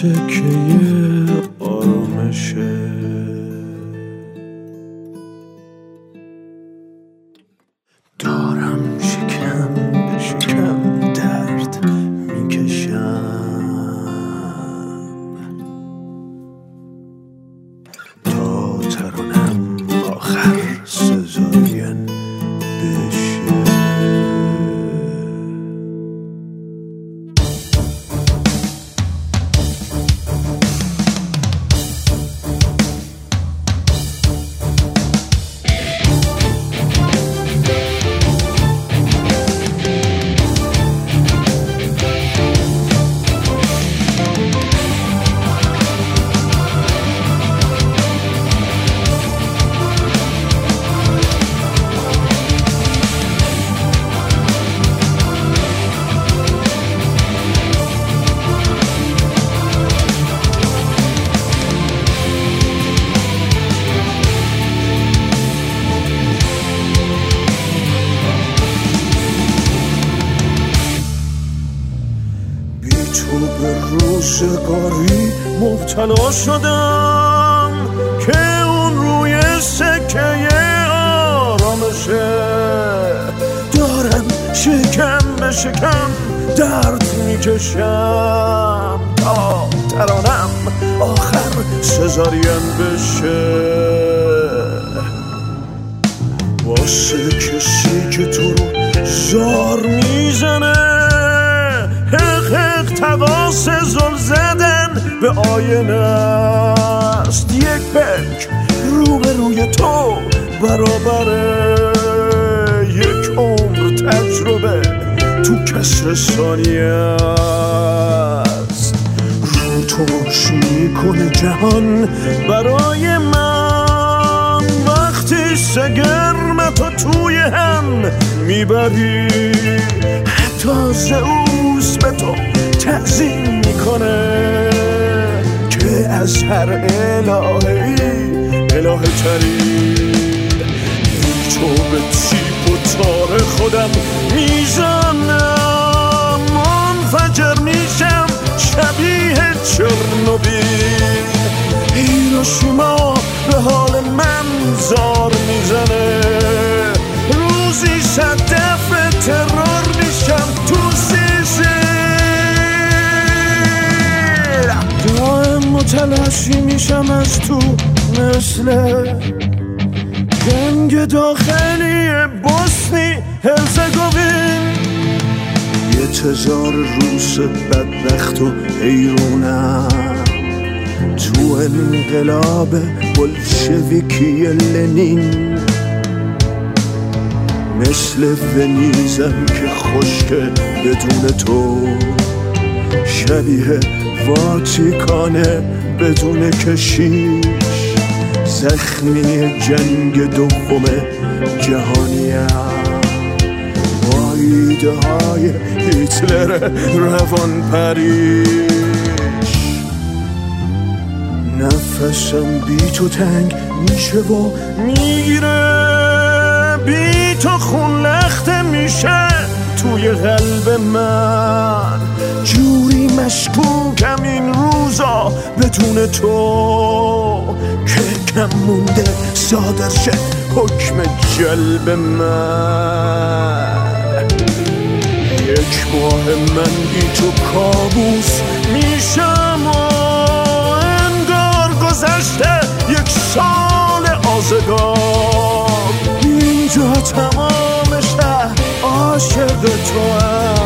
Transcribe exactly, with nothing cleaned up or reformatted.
سکه آرامشه. دارم شکم به شکم درد میکشم تا ترانم آخر سزاین بشه. تو به روزگاری مبتلا شدم که اون روی سکه آرامشه. دارم شکم به شکم درد میکشم تا ترانم آخر سزارین بشه. واسه کسی که تو رو زار میزنه، حق حق تقاس زل زدن به آینه است. یک پک رو به روی تو برابره یک عمر تجربه تو کسر ثانیه است. رو توش میکنه جهان برای من وقتی سگرمتو توی هم میبری. حتی زئوس به تو تعظیم میکنه که از هر الهه‌ای الهه تری. تو به تیپ و تار خودم میزنم، منفجر میشم شبیه چرنوبیل. هیروشیما به حال من زار میزنه، روزی صد دفعه ترور میشم تو سیسیل. دائم متلاشی میشم از تو مثل جنگ داخلی بوسنی هرزگوین. یه تزار روس بدبخت و حیرونم تو انقلاب بلشویکی لنین. مثل ونیزم که خشکه بدون تو، شبیه واتیکانه بدون کشیش. زخمی جنگ دوم جهانیم، ایده های هیتلر روان پریش. نفسم بی تو تنگ میشه و میگیره، بی تو خون لخته میشه توی قلب من. جوری مشکوکم این روزا بدون تو که کم مونده صادر شه حکم جلب من. یک ماه من بی تو کابوس میشم و انگار گذشته یک سال آزگار. اینجا تمام شهر عاشق تو هم.